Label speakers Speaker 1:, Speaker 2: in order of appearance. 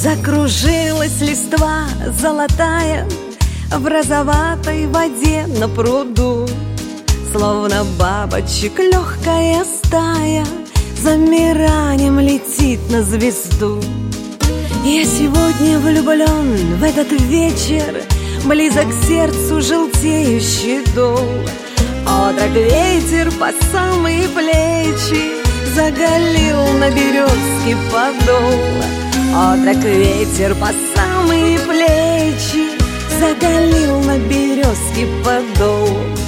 Speaker 1: Закружилась листва золотая в розоватой воде на пруду, словно бабочек легкая стая замиранием летит на звезду. Я сегодня влюблен в этот вечер, близок к сердцу желтеющий дол. Отрок ветер по самые плечи заголил на березке подол. Отрок ветер по самые плечи заголил на березке подол.